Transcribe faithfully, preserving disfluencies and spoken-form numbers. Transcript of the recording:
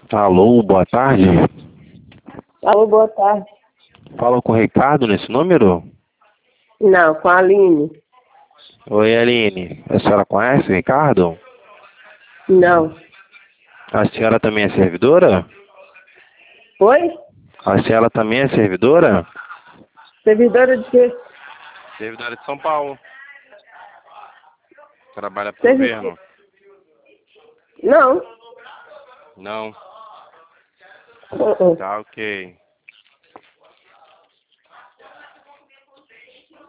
Alô, boa tarde. Alô, boa tarde. Fala com o Ricardo nesse número? Não, com a Aline. Oi, Aline. A senhora conhece o Ricardo? Não. A senhora também é servidora? Oi? A senhora também é servidora? Servidora de quê? Servidora de São Paulo. Trabalha pro Servi... governo? Não. Não. Uh -uh. Tá ok.